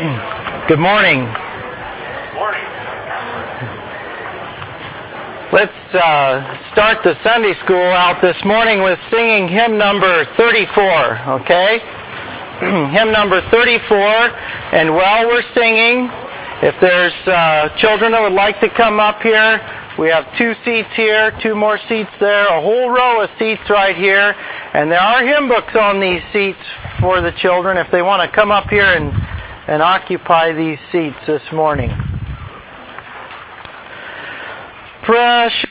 Good morning. Morning. Let's start the Sunday school out this morning with singing hymn number 34, okay? Hymn number 34, and while we're singing, if there's children that would like to come up here, we have 2 seats here, 2 more seats there, a whole row of seats right here, and there are hymn books on these seats for the children if they want to come up here and occupy these seats this morning. Precious,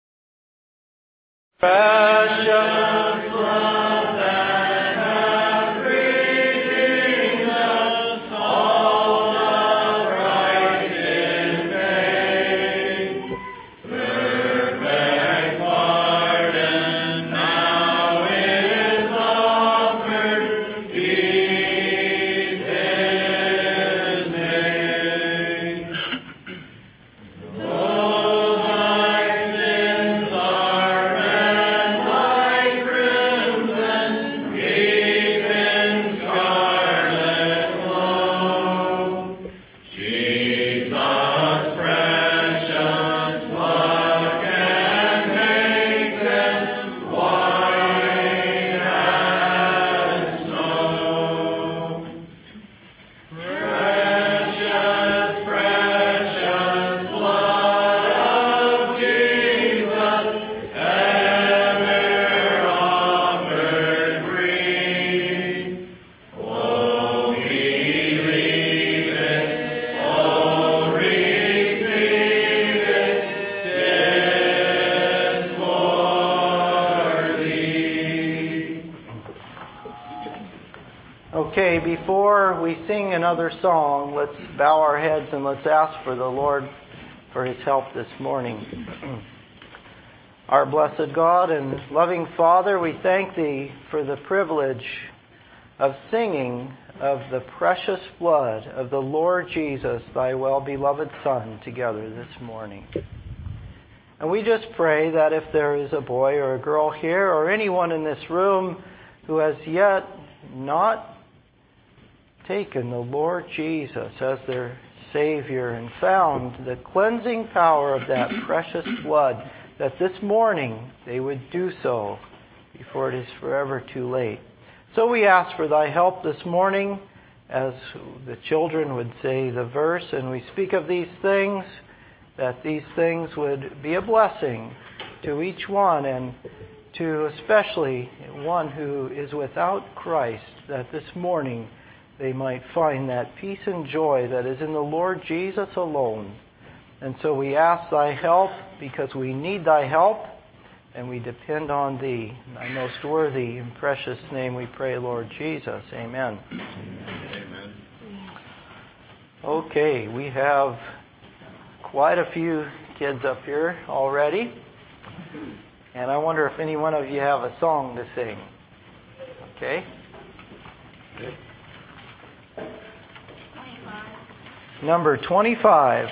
precious love that hath redeemed us all aright in faith. Perfect pardon now is offered, peace His name. Though thy sins are red like crimson, deep in scarlet glow, Jesus' precious blood can make them white as snow. Precious, precious blood of Jesus, ever offered free. Oh, believe it, oh, receive it, 'tis for thee. Okay, before we sing another song, let's bow our heads and let's ask for the Lord for His help this morning. Our blessed God and loving Father, we thank Thee for the privilege of singing of the precious blood of the Lord Jesus, Thy well-beloved Son, together this morning. And we just pray that if there is a boy or a girl here or anyone in this room who has yet not taken the Lord Jesus as their Savior and found the cleansing power of that precious blood, that this morning they would do so before it is forever too late. So we ask for Thy help this morning as the children would say the verse, and we speak of these things, that these things would be a blessing to each one, and to especially one who is without Christ, that this morning they might find that peace and joy that is in the Lord Jesus alone. And so we ask Thy help because we need Thy help and we depend on Thee. In Thy most worthy and precious name we pray, Lord Jesus. Amen. Amen. Okay, we have quite a few kids up here already. And I wonder if any one of you have a song to sing. Okay? Good. Number 25.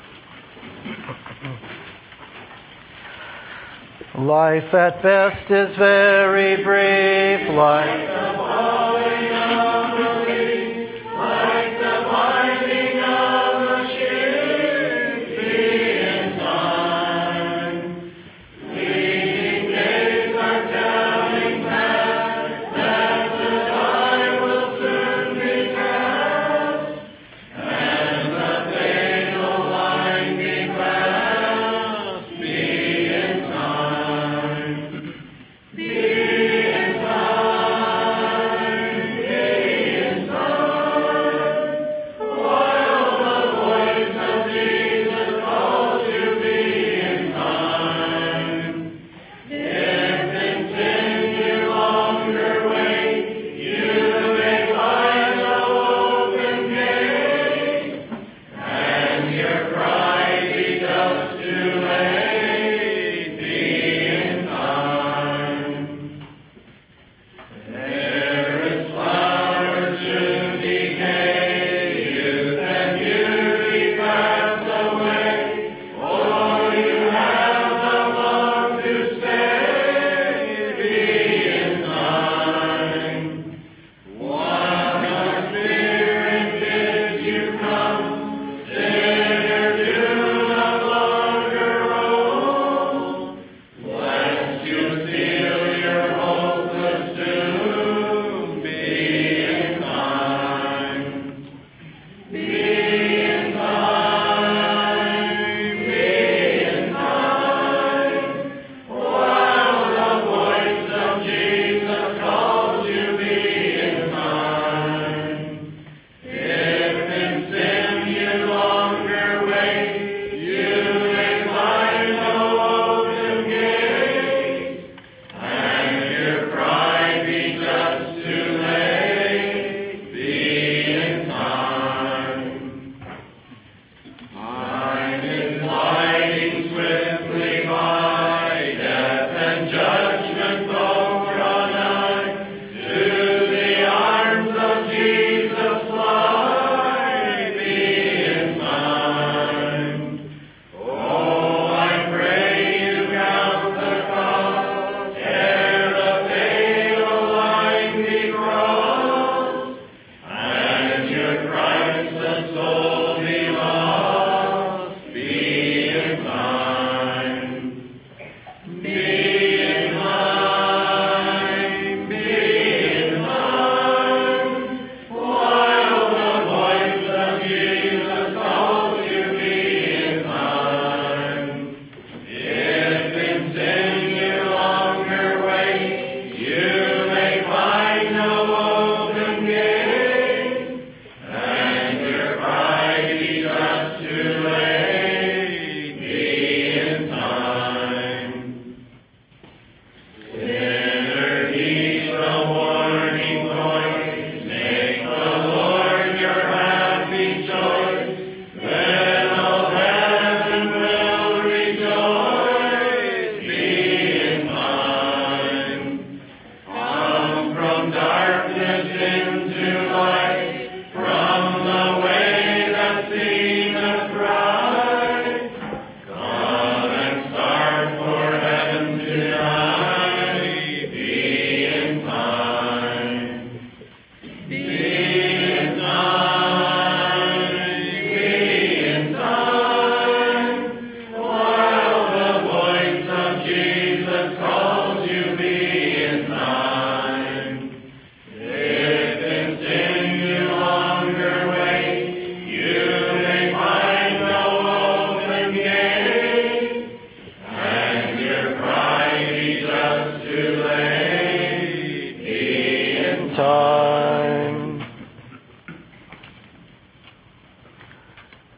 Life at best is very brief, like the falling of the leaf, like the binding of a ship, in time. Fleeting days are telling fast that the time will soon be past, and the fatal line be fast, be in time. Be in time.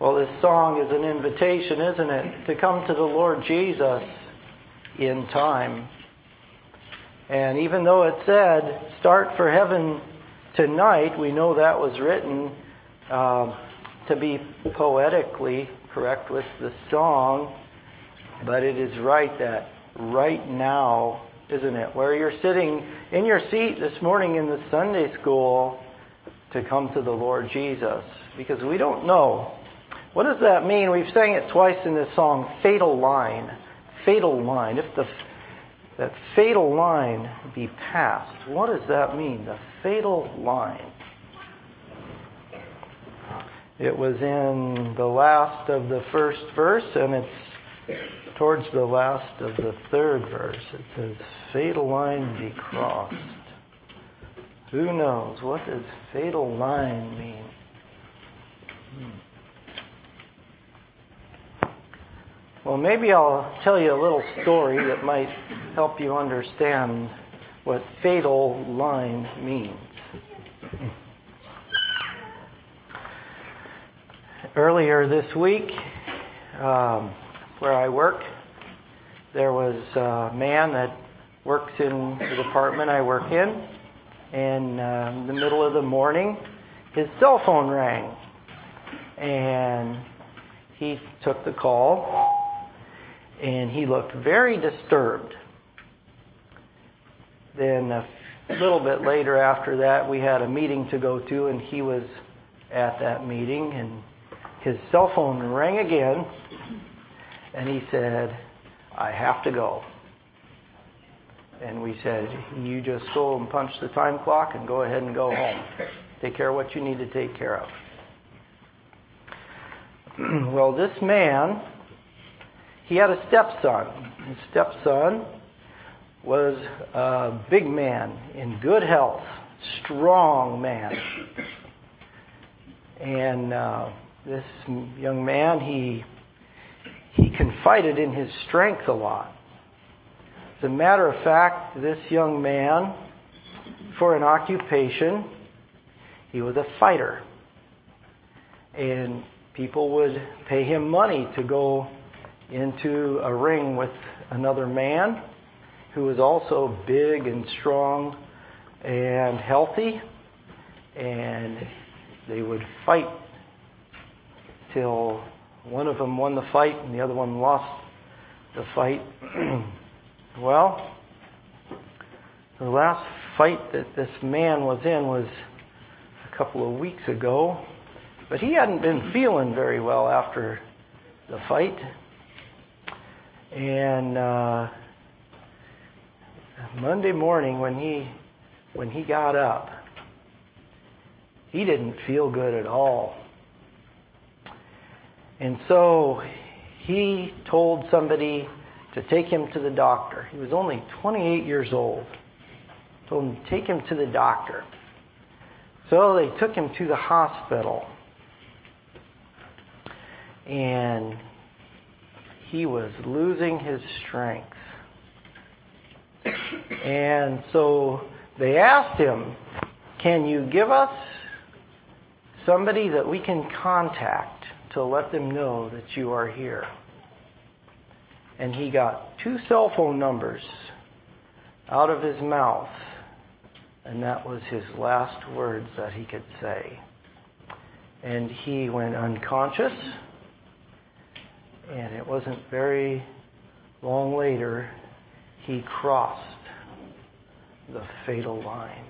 Well, this song is an invitation, isn't it, to come to the Lord Jesus in time. And even though it said, start for heaven tonight, we know that was written to be poetically correct with the song. But it is right that right now, isn't it, where you're sitting in your seat this morning in the Sunday school, to come to the Lord Jesus. Because we don't know. What does that mean? We've sang it twice in this song, fatal line. Fatal line. If that fatal line be passed, what does that mean? The fatal line. It was in the last of the first verse, and it's towards the last of the third verse. It says, fatal line be crossed. Who knows? What does fatal line mean? Well, maybe I'll tell you a little story that might help you understand what fatal line means. Earlier this week, where I work, there was a man that works in the department I work in, and in the middle of the morning, his cell phone rang, and he took the call. And he looked very disturbed. Then a little bit later after that, we had a meeting to go to, and he was at that meeting, and his cell phone rang again, and he said, I have to go. And we said, you just go and punch the time clock and go ahead and go home. Take care of what you need to take care of. Well, this man, he had a stepson. His stepson was a big man in good health, strong man. And this young man, he confided in his strength a lot. As a matter of fact, this young man, for an occupation, he was a fighter. And people would pay him money to go into a ring with another man who was also big and strong and healthy, and they would fight till one of them won the fight and the other one lost the fight. Well, the last fight that this man was in was a couple of weeks ago, but he hadn't been feeling very well after the fight. And Monday morning when he got up, he didn't feel good at all. And so he told somebody to take him to the doctor. He was only 28 years old. Told him to take him to the doctor. So they took him to the hospital. And he was losing his strength. And so they asked him, can you give us somebody that we can contact to let them know that you are here? And he got 2 cell phone numbers out of his mouth, and that was his last words that he could say. And he went unconscious. And it wasn't very long later, he crossed the fatal line.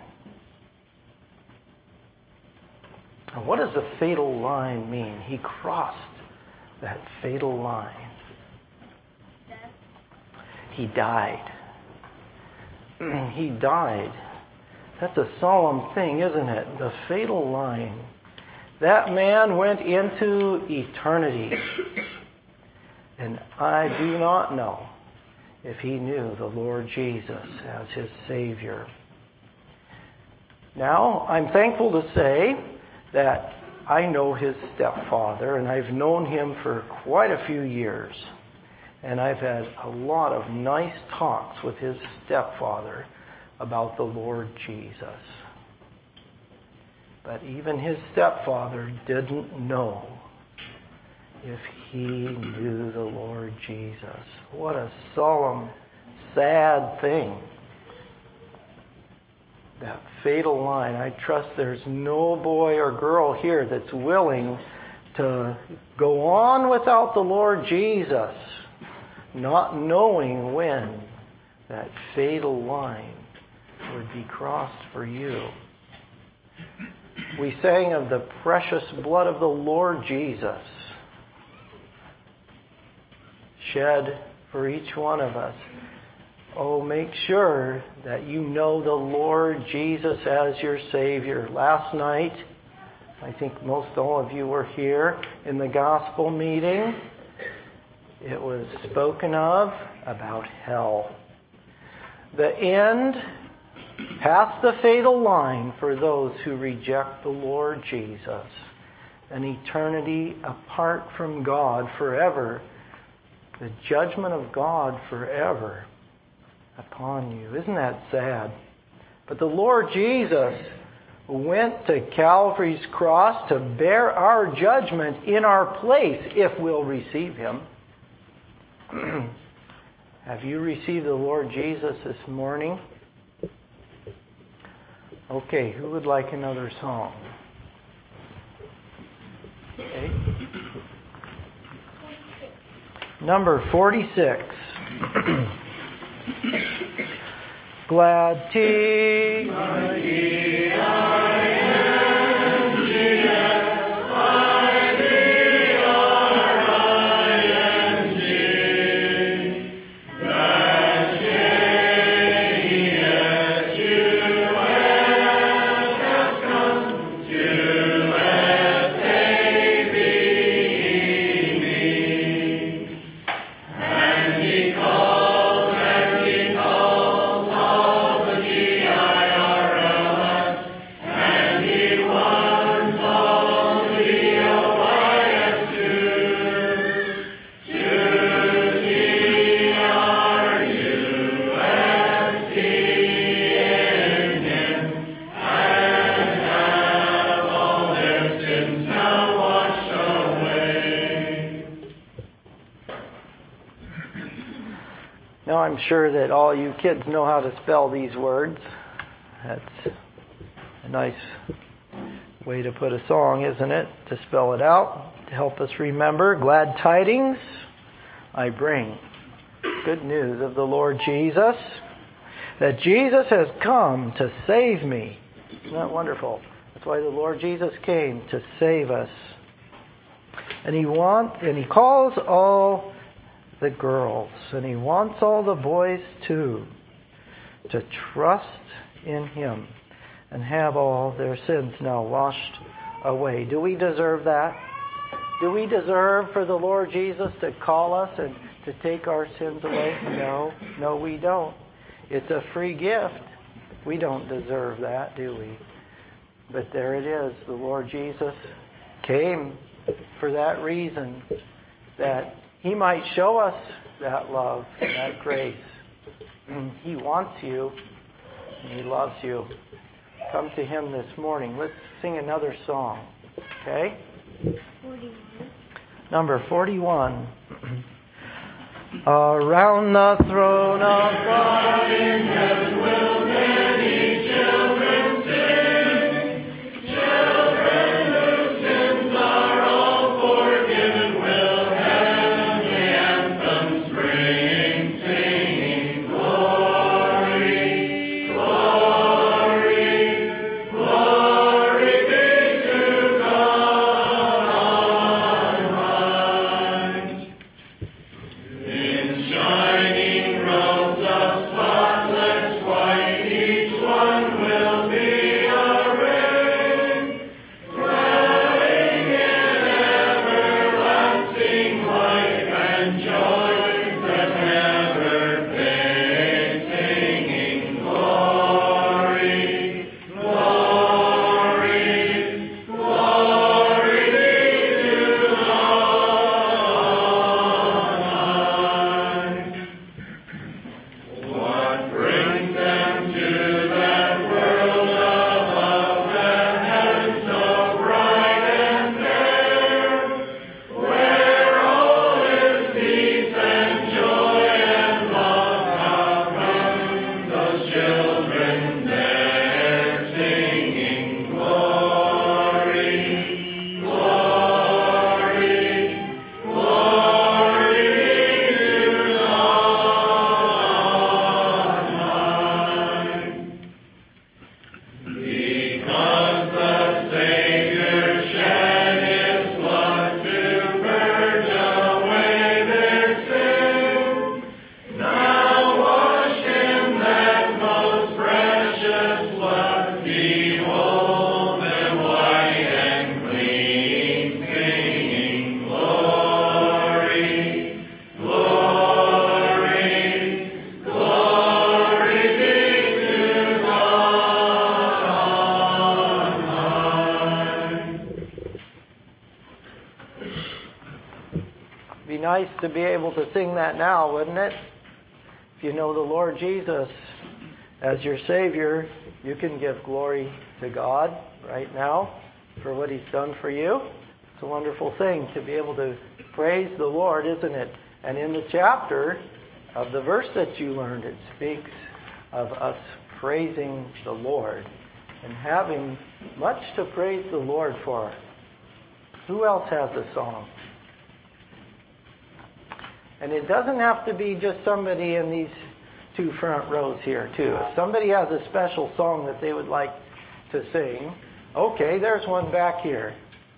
And what does the fatal line mean? He crossed that fatal line. He died. He died. That's a solemn thing, isn't it? The fatal line. That man went into eternity. And I do not know if he knew the Lord Jesus as his Savior. Now, I'm thankful to say that I know his stepfather, and I've known him for quite a few years. And I've had a lot of nice talks with his stepfather about the Lord Jesus. But even his stepfather didn't know if he knew the Lord Jesus. What a solemn, sad thing. That fatal line. I trust there's no boy or girl here that's willing to go on without the Lord Jesus, not knowing when that fatal line would be crossed for you. We sang of the precious blood of the Lord Jesus, shed for each one of us. Oh, make sure that you know the Lord Jesus as your Savior. Last night, I think most all of you were here in the gospel meeting. It was spoken of about hell. The end, past the fatal line for those who reject the Lord Jesus. An eternity apart from God forever. The judgment of God forever upon you. Isn't that sad? But the Lord Jesus went to Calvary's cross to bear our judgment in our place if we'll receive Him. Have you received the Lord Jesus this morning? Okay, who would like another song? Okay. Number 46. Glad I'm sure that all you kids know how to spell these words. That's a nice way to put a song, isn't it? To spell it out, to help us remember. Glad tidings I bring. Good news of the Lord Jesus. That Jesus has come to save me. Isn't that wonderful? That's why the Lord Jesus came, to save us. And He calls all the girls, and He wants all the boys too, to trust in Him and have all their sins now washed away. Do we deserve that? Do we deserve for the Lord Jesus to call us and to take our sins away? No, we don't. It's a free gift. We don't deserve that, do we? But there it is. The Lord Jesus came for that reason, that He might show us that love, that grace. He wants you, and He loves you. Come to Him this morning. Let's sing another song, okay? 41. Number 41. Around the throne of God in heaven will many children sing. Children whose sins are all forgiven will heavenly anthems bring, singing glory, glory, glory be to God on high. In shining robes of spotless white Be nice to be able to sing that now, wouldn't it? If you know the Lord Jesus as your Savior, you can give glory to God right now for what He's done for you. It's a wonderful thing to be able to praise the Lord, isn't it? And in the chapter of the verse that you learned, it speaks of us praising the Lord and having much to praise the Lord for. Who else has a song? And it doesn't have to be just somebody in these two front rows here, too. If somebody has a special song that they would like to sing, okay, there's one back here.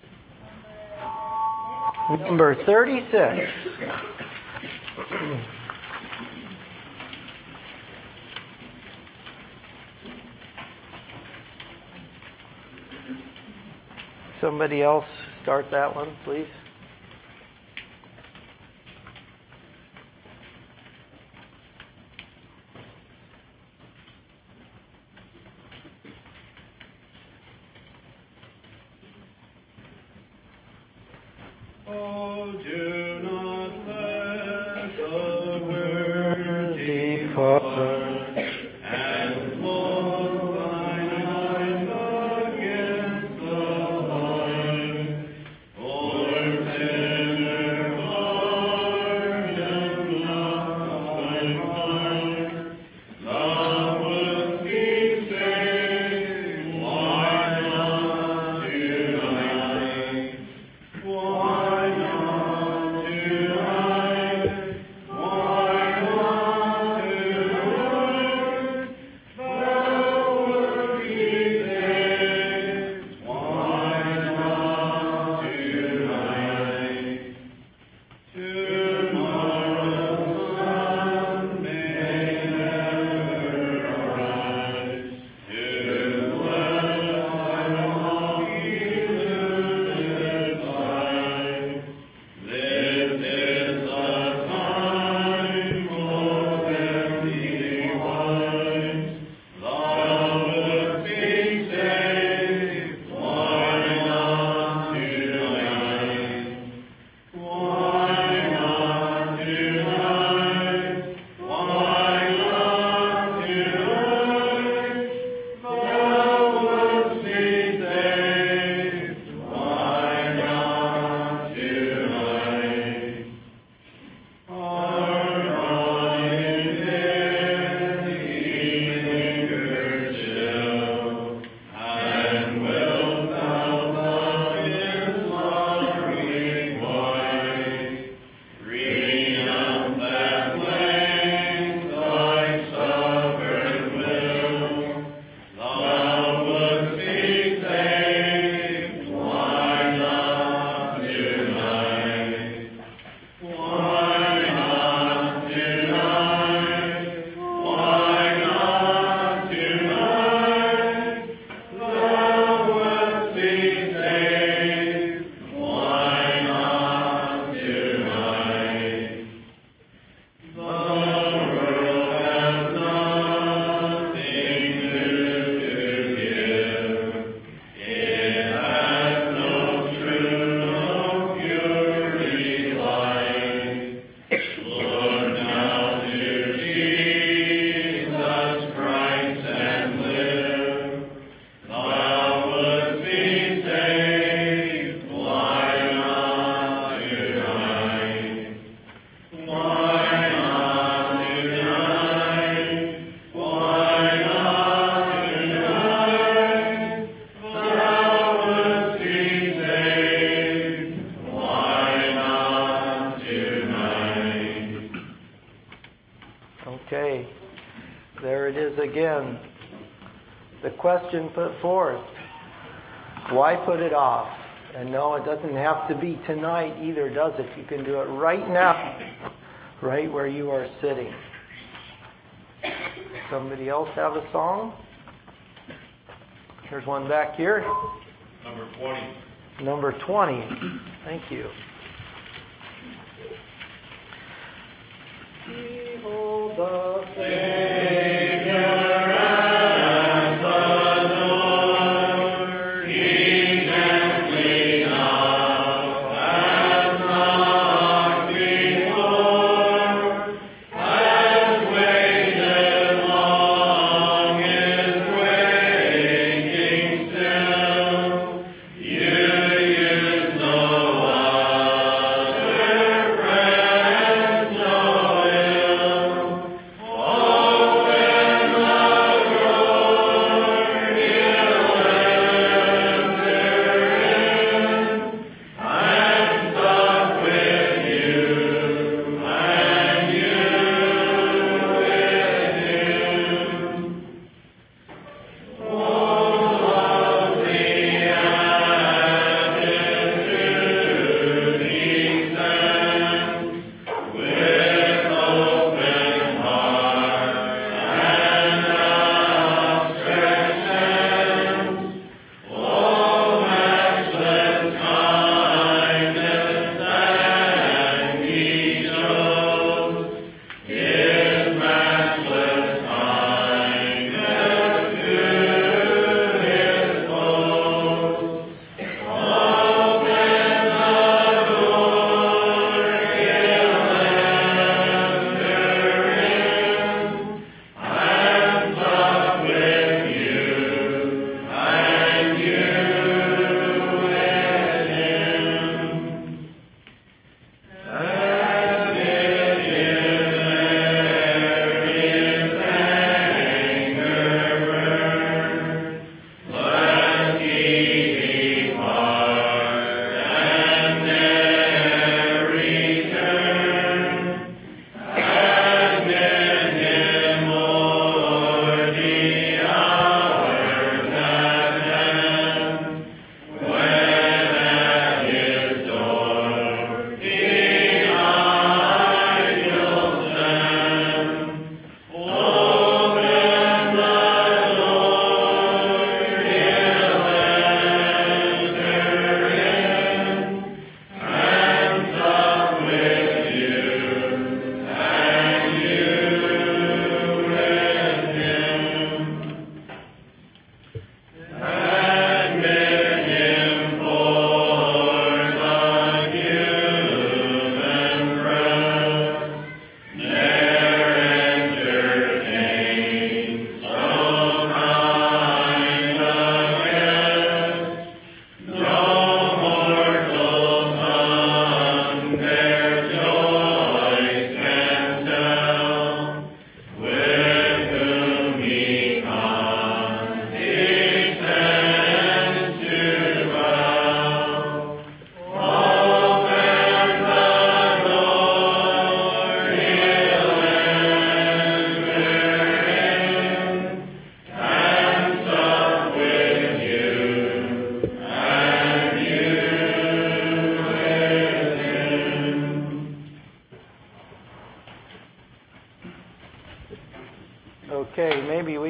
Number 36. Somebody else start that one, please. Oh, do not let the word Depart. and close thine eyes against the light. For sinner, pardon not thine heart. Thou wouldst be saved, why not tonight? Why not tonight? Why not tonight? Thou wouldst be saved. Why not tonight? Tomorrow's sun may never arise to bless thy deluded sight. This is the time for empty wise. Thou wouldst be saved. Why not tonight? Why not tonight? Why not tonight? Thou wouldst be saved. Why not tonight? Our God in pity lingers still, and wilt thou thus His love requite? Renounce at length thy stubborn will. Thou wouldst be saved. Why not tonight? Why not tonight? Why not tonight? Thou wouldst be saved. Why not tonight? The world has nothing new to give. It has no truth, no purity light. Look now to Jesus Christ and live. Thou wouldst be saved. Why not tonight? Why not tonight? Why not tonight? Thou wouldst be saved. Why not tonight? Okay, there it is again. The question put forth. Why put it off? And no, it doesn't have to be tonight either, does it? You can do it right now, right where you are sitting. Somebody else have a song? There's one back here. Number 20. Number 20. Thank you. Behold the Savior at the door. He gently now has knocked.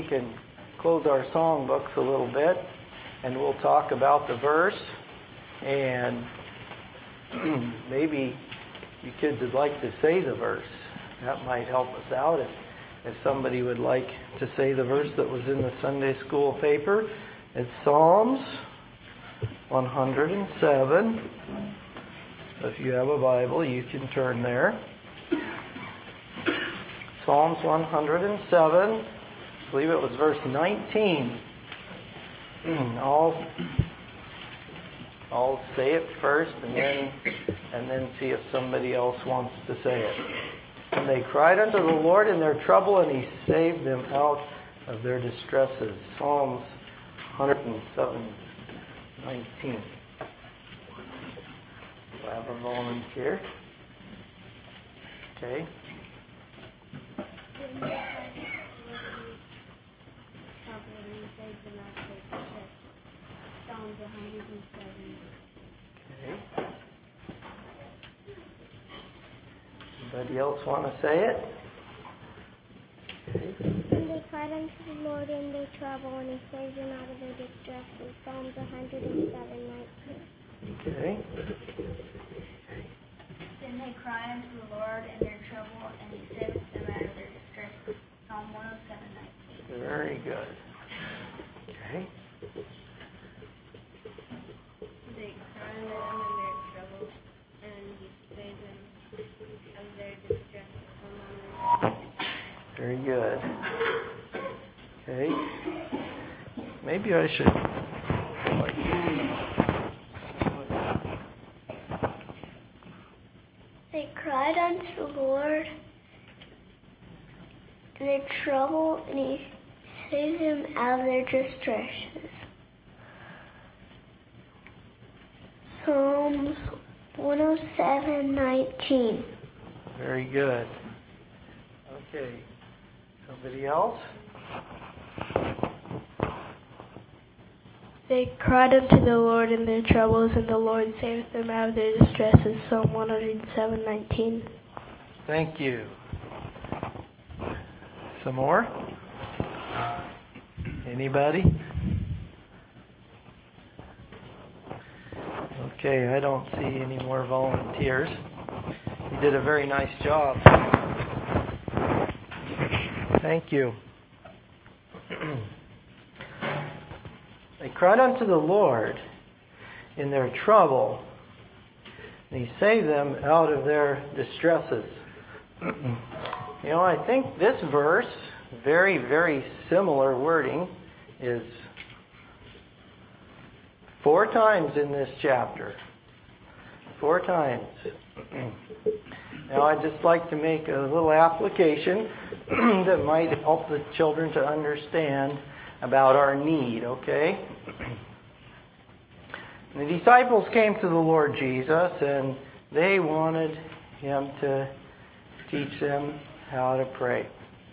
we can close our song books a little bit, and we'll talk about the verse, and maybe you kids would like to say the verse. That might help us out if somebody would like to say the verse that was in the Sunday school paper. It's Psalms 107. So if you have a Bible, you can turn there. Psalms 107. I believe it was verse 19. I'll say it first and then see if somebody else wants to say it. And they cried unto the Lord in their trouble, and He saved them out of their distresses. Psalms 107:19. Do I have a volunteer? Okay. Psalms 107. Okay. Anybody else want to say it? Okay. And they cried unto the Lord in their trouble, and He saved them out of their distresses. Psalms 107:19. Okay. Then they cried unto the Lord in their trouble, and He saved them out of their distresses. Psalm 107:19. Very good. Okay. They cried unto Him in their trouble, and He saved them out of their distresses. Psalm 107. Very good. Okay. Maybe I should. They cried unto the Lord in their trouble, and He saved them out of their distresses. Psalms 107:19. Very good. Okay. Somebody else? They cried unto the Lord in their troubles, and the Lord saved them out of their distresses. Psalm 107:19. Thank you. Some more? Anybody? Okay, I don't see any more volunteers. You did a very nice job. Thank you. They cried unto the Lord in their trouble, and He saved them out of their distresses. You know, I think this verse, very, very similar wording, is 4 times in this chapter. 4 times. Now, I'd just like to make a little application that might help the children to understand about our need, okay? The disciples came to the Lord Jesus, and they wanted Him to teach them how to pray.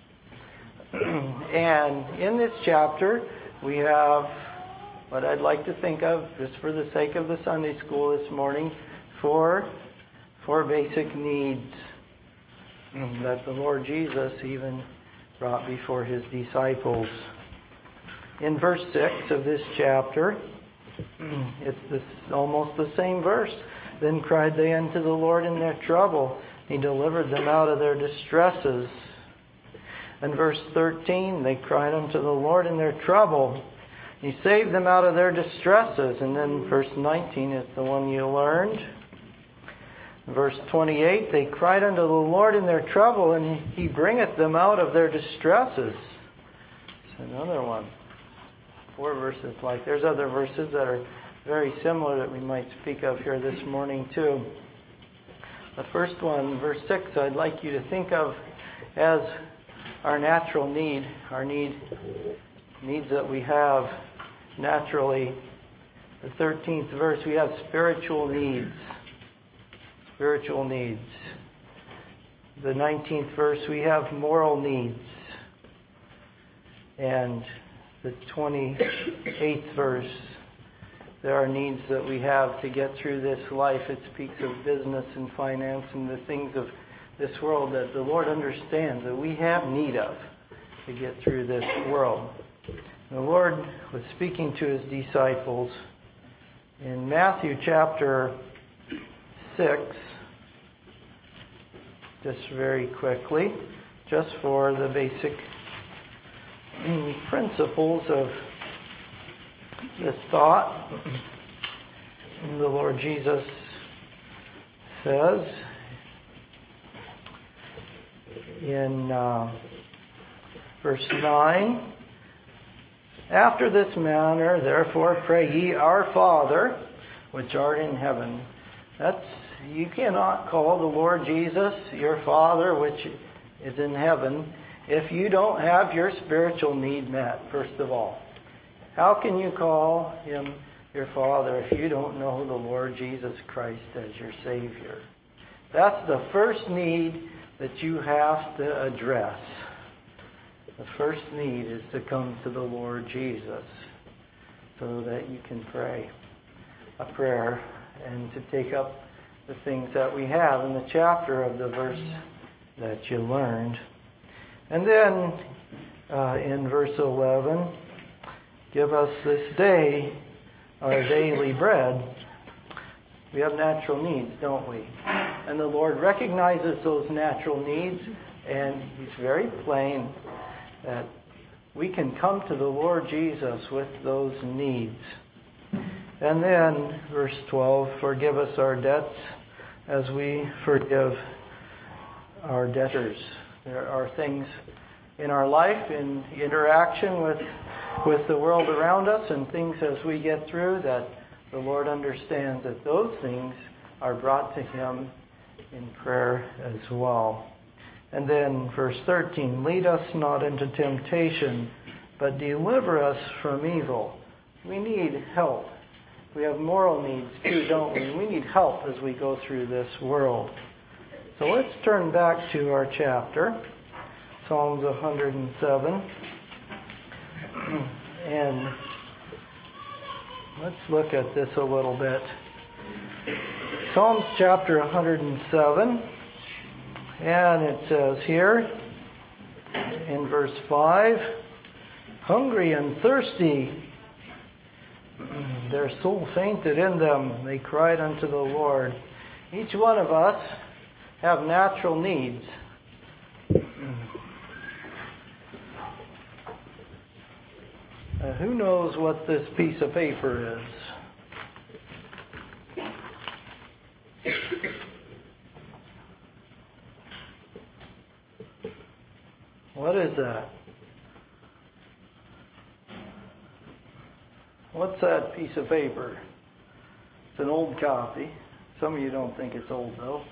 And in this chapter, we have what I'd like to think of, just for the sake of the Sunday school this morning, 4 basic needs that the Lord Jesus even brought before His disciples. In verse 6 of this chapter, it's almost the same verse. Then cried they unto the Lord in their trouble. He delivered them out of their distresses. In verse 13, they cried unto the Lord in their trouble. He saved them out of their distresses. And then verse 19 is the one you learned. Verse 28, they cried unto the Lord in their trouble, and He bringeth them out of their distresses. It's another one. 4 verses like. There's other verses that are very similar that we might speak of here this morning too. The first one, verse 6, I'd like you to think of as our natural need, needs that we have naturally. The 13th verse, we have spiritual needs. Spiritual needs. The 19th verse, we have moral needs. And the 28th verse, there are needs that we have to get through this life. It speaks of business and finance and the things of this world that the Lord understands that we have need of. to get through this world. The Lord was speaking to His disciples in Matthew chapter 6, just very quickly, just for the basic principles of this thought. The Lord Jesus says in verse 9, "After this manner, therefore, pray ye, Our Father, which art in heaven." You cannot call the Lord Jesus your Father, which is in heaven, if you don't have your spiritual need met, first of all. How can you call Him your Father if you don't know the Lord Jesus Christ as your Savior? That's the first need that you have to address. The first need is to come to the Lord Jesus so that you can pray a prayer and to take up the things that we have in the chapter of the verse that you learned. And then in verse 11, "Give us this day our daily bread." We have natural needs, don't we? And the Lord recognizes those natural needs, and He's very plain that we can come to the Lord Jesus with those needs. And then, verse 12, "Forgive us our debts as we forgive our debtors." There are things in our life, in interaction with the world around us, and things as we get through, that the Lord understands that those things are brought to Him in prayer as well. And then verse 13, "Lead us not into temptation, but deliver us from evil." We need help. We have moral needs too, don't we? We need help as we go through this world. So let's turn back to our chapter, Psalms 107. And let's look at this a little bit. Psalms chapter 107. And it says here in verse 5, "Hungry and thirsty, their soul fainted in them. They cried unto the Lord." Each one of us have natural needs. Who knows what this piece of paper is? What is that? What's that piece of paper? It's an old copy. Some of you don't think it's old, though.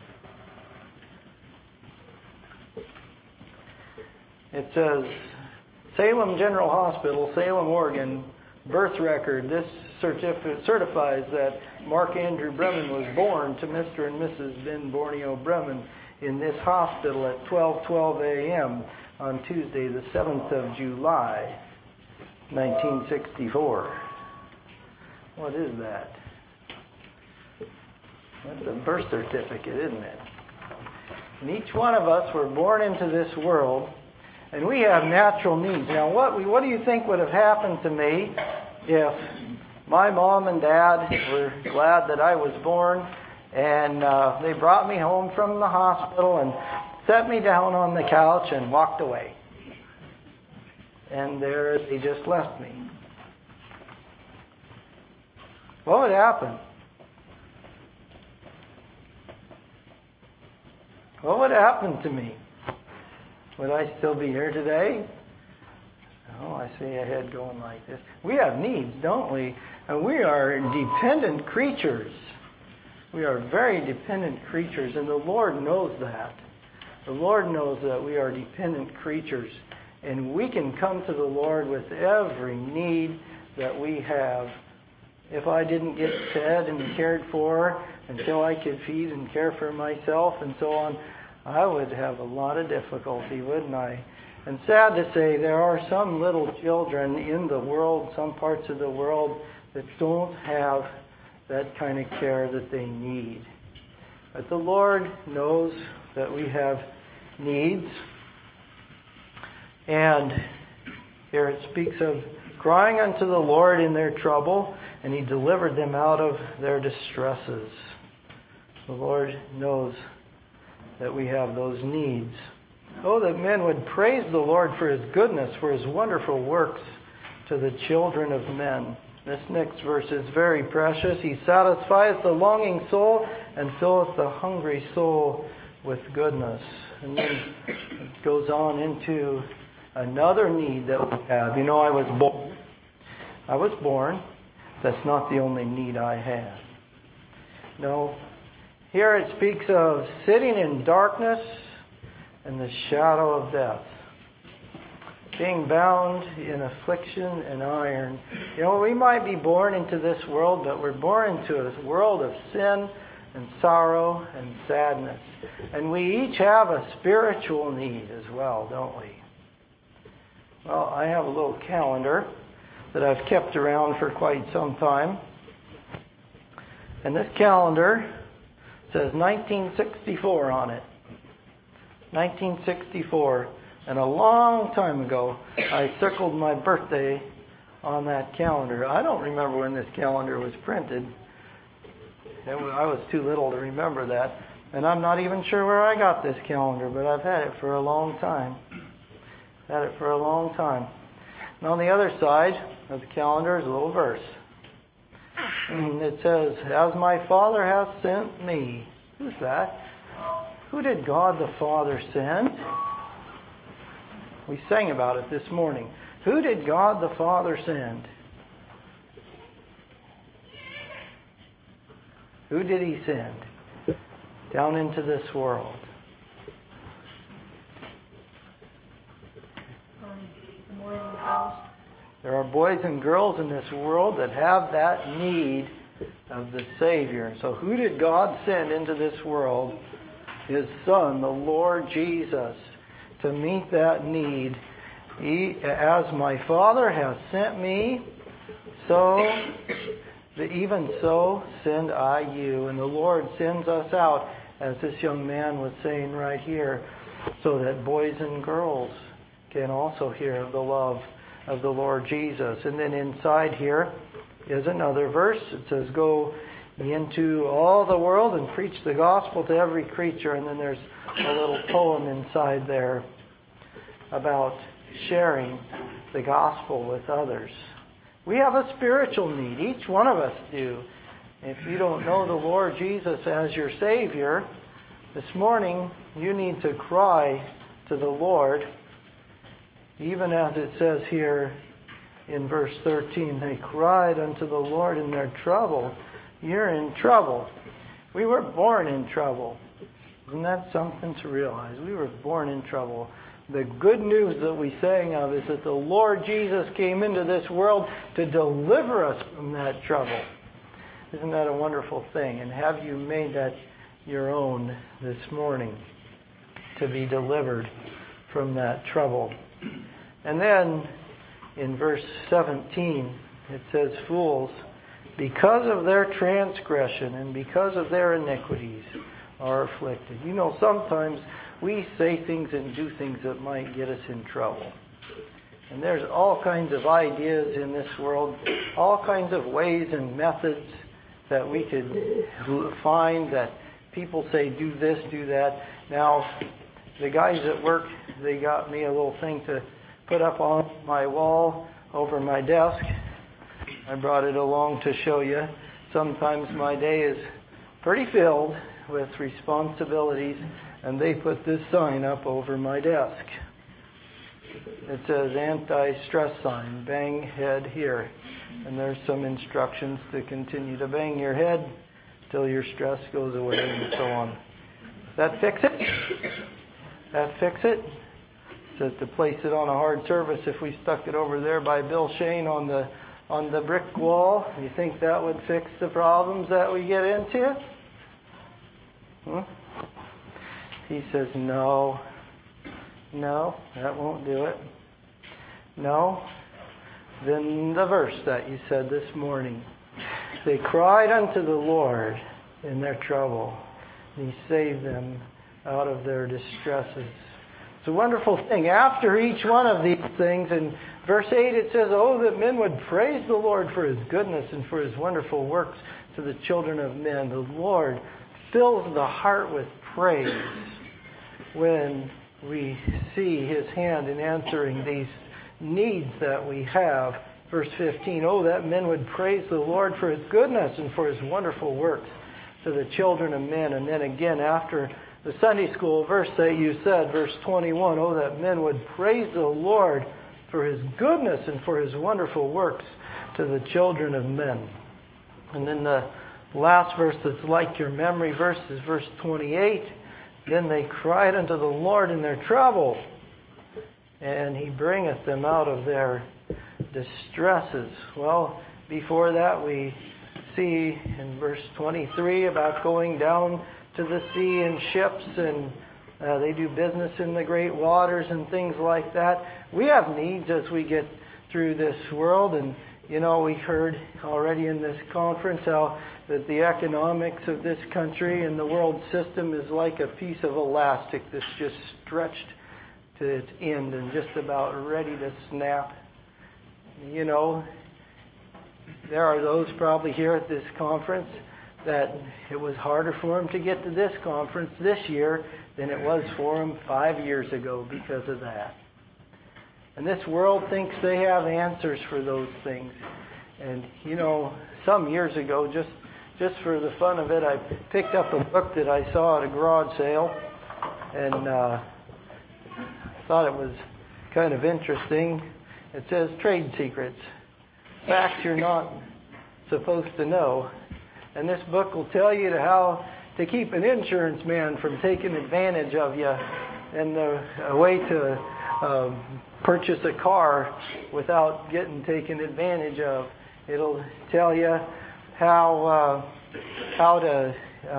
It says, "Salem General Hospital, Salem, Oregon, birth record. This certificate certifies that Mark Andrew Bremen was born to Mr. and Mrs. Ben Borneo Bremen in this hospital at 12:12 a.m. on Tuesday, the 7th of July, 1964. What is that? That's a birth certificate, isn't it? And each one of us were born into this world, and we have natural needs. Now, what do you think would have happened to me if my mom and dad were glad that I was born, and they brought me home from the hospital and set me down on the couch and walked away? And there they just left me. What would happen? What would happen to me? Would I still be here today? Oh, I see a head going like this. We have needs, don't we? And we are dependent creatures. We are very dependent creatures, and the Lord knows that. The Lord knows that we are dependent creatures, and we can come to the Lord with every need that we have. If I didn't get fed and cared for until I could feed and care for myself and so on, I would have a lot of difficulty, wouldn't I? And sad to say, there are some little children in the world, some parts of the world, that don't have that kind of care that they need. But the Lord knows that we have needs. And here it speaks of crying unto the Lord in their trouble, and He delivered them out of their distresses. The Lord knows that we have those needs. Oh, that men would praise the Lord for His goodness, for His wonderful works to the children of men. This next verse is very precious. He satisfieth the longing soul and filleth the hungry soul with goodness. And then it goes on into another need that we have. You know, I was born. That's not the only need I have. No. Here it speaks of sitting in darkness and the shadow of death. Being bound in affliction and iron. You know, we might be born into this world, but we're born into a world of sin and sorrow and sadness. And we each have a spiritual need as well, don't we? Well, I have a little calendar that I've kept around for quite some time. And this calendar says 1964 on it. 1964. And a long time ago, I circled my birthday on that calendar. I don't remember when this calendar was printed. I was too little to remember that. And I'm not even sure where I got this calendar, but I've had it for a long time. Had it for a long time. And on the other side of the calendar is a little verse. And it says, as my Father hath sent me. Who's that? Who did God the Father send? We sang about it this morning. Who did God the Father send? Who did He send down into this world? There are boys and girls in this world that have that need of the Savior. So who did God send into this world? His Son, the Lord Jesus, to meet that need. As my Father has sent me, even so send I you. And the Lord sends us out, as this young man was saying right here, so that boys and girls can also hear of the love of the Lord Jesus. And then inside here is another verse. It says, go into all the world and preach the gospel to every creature. And then there's a little poem inside there about sharing the gospel with others. We have a spiritual need. Each one of us do. If you don't know the Lord Jesus as your Savior, this morning you need to cry to the Lord. Even as it says here in verse 13, they cried unto the Lord in their trouble. You're in trouble. We were born in trouble. Isn't that something to realize? We were born in trouble. The good news that we sang of is that the Lord Jesus came into this world to deliver us from that trouble. Isn't that a wonderful thing? And have you made that your own this morning, to be delivered from that trouble? And then in verse 17 it says, fools, because of their transgression and because of their iniquities are afflicted. You know, sometimes we say things and do things that might get us in trouble. And there's all kinds of ideas in this world, all kinds of ways and methods that we could find that people say, do this, do that. Now, the guys at work, they got me a little thing to put up on my wall over my desk. I brought it along to show you. Sometimes my day is pretty filled with responsibilities, and they put this sign up over my desk. It says anti-stress sign, bang head here. And there's some instructions to continue to bang your head till your stress goes away and so on. That fix it? That fix it? It says to place it on a hard surface. If we stuck it over there by Bill Shane on the brick wall, you think that would fix the problems that we get into? He says, no, that won't do it. No. Then the verse that you said this morning. They cried unto the Lord in their trouble, and He saved them out of their distresses. a wonderful thing. After each one of these things, in verse 8 it says, "Oh, that men would praise the Lord for His goodness and for His wonderful works to the children of men." The Lord fills the heart with praise when we see His hand in answering these needs that we have. Verse 15, "Oh, that men would praise the Lord for His goodness and for His wonderful works to the children of men." And then again, after the Sunday school verse that you said, verse 21, "Oh, that men would praise the Lord for His goodness and for His wonderful works to the children of men." And then the last verse that's like your memory verse is verse 28. "Then they cried unto the Lord in their trouble, and He bringeth them out of their distresses." Well, before that we see in verse 23 about going down to the sea in ships, and they do business in the great waters and things like that. We have needs as we get through this world, and we heard already in this conference how that the economics of this country and the world system is like a piece of elastic that's just stretched to its end and just about ready to snap. There are those probably here at this conference that it was harder for them to get to this conference this year than it was for them 5 years ago because of that. And this world thinks they have answers for those things. And some years ago, just for the fun of it, I picked up a book that I saw at a garage sale, and thought it was kind of interesting. It says Trade Secrets, Facts You're Not Supposed to Know. And this book will tell you how to keep an insurance man from taking advantage of you, and a way to purchase a car without getting taken advantage of. It'll tell you how to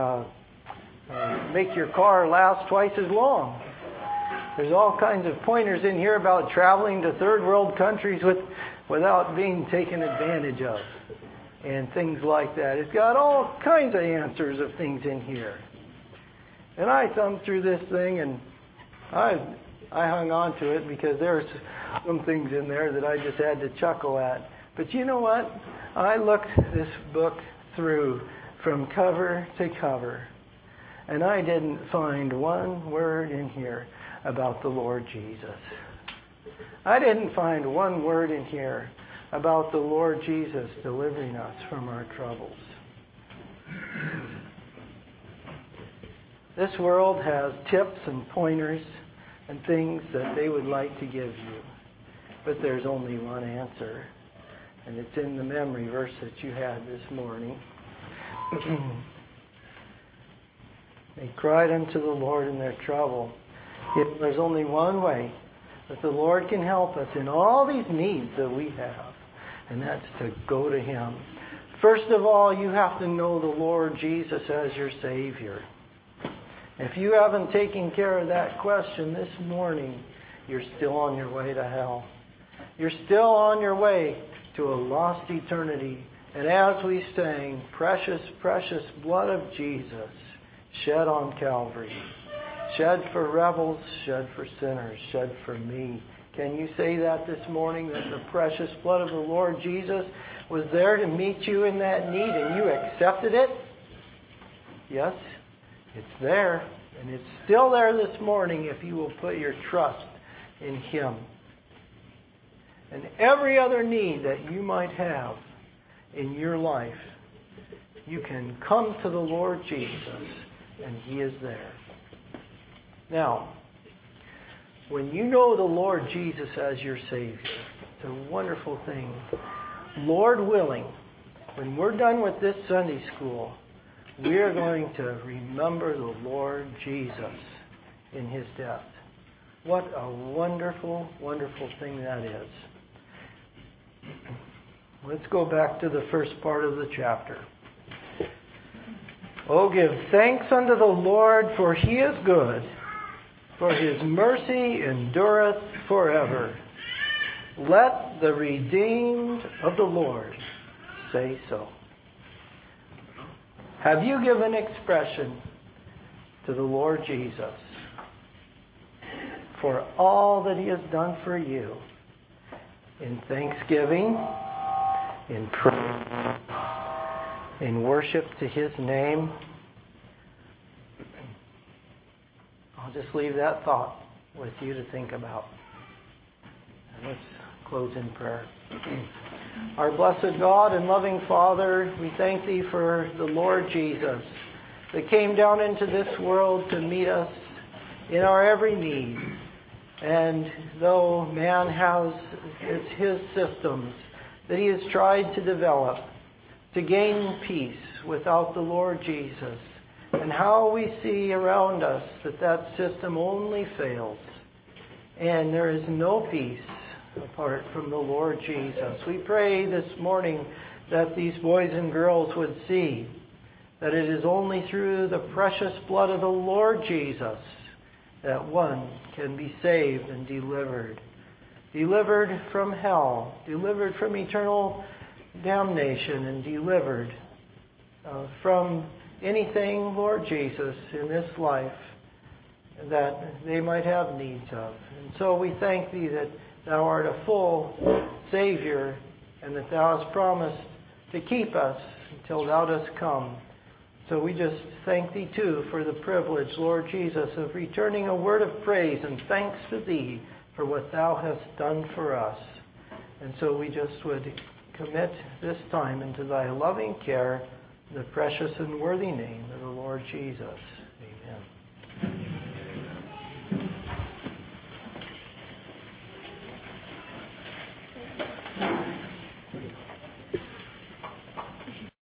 make your car last twice as long. There's all kinds of pointers in here about traveling to third world countries without being taken advantage of, and things like that. It's got all kinds of answers of things in here. And I thumbed through this thing, and I hung on to it because there's some things in there that I just had to chuckle at. But you know what? I looked this book through from cover to cover, and I didn't find one word in here about the Lord Jesus. I didn't find one word in here about the Lord Jesus delivering us from our troubles. This world has tips and pointers and things that they would like to give you, but there's only one answer, and it's in the memory verse that you had this morning. They cried unto the Lord in their trouble. Yet there's only one way that the Lord can help us in all these needs that we have, and that's to go to Him. First of all, you have to know the Lord Jesus as your Savior. If you haven't taken care of that question this morning, you're still on your way to hell. You're still on your way to a lost eternity. And as we sang, precious, precious blood of Jesus shed on Calvary. Shed for rebels, shed for sinners, shed for me. Can you say that this morning, that the precious blood of the Lord Jesus was there to meet you in that need and you accepted it? Yes, it's there. And it's still there this morning if you will put your trust in Him. And every other need that you might have in your life, you can come to the Lord Jesus and He is there. Now, when you know the Lord Jesus as your Savior, it's a wonderful thing. Lord willing, when we're done with this Sunday school, we are going to remember the Lord Jesus in His death. What a wonderful, wonderful thing that is. Let's go back to the first part of the chapter. Oh, give thanks unto the Lord, for He is good, for His mercy endureth forever. Let the redeemed of the Lord say so. Have you given expression to the Lord Jesus for all that He has done for you. In thanksgiving, in prayer, in worship to His name. I'll just leave that thought with you to think about. And let's close in prayer. Our blessed God and loving Father, we thank Thee for the Lord Jesus that came down into this world to meet us in our every need. And though man has his systems that he has tried to develop to gain peace without the Lord Jesus, and how we see around us that system only fails, and there is no peace apart from the Lord Jesus. We pray this morning that these boys and girls would see that it is only through the precious blood of the Lord Jesus that one can be saved and delivered. Delivered from hell, delivered from eternal damnation, and delivered from anything, Lord Jesus, in this life that they might have needs of. And so we thank Thee that Thou art a full Savior, and that Thou hast promised to keep us until Thou dost come. So we just thank Thee too for the privilege, Lord Jesus, of returning a word of praise and thanks to Thee for what Thou hast done for us. And so we just would commit this time into Thy loving care, in the precious and worthy name of the Lord Jesus. Amen.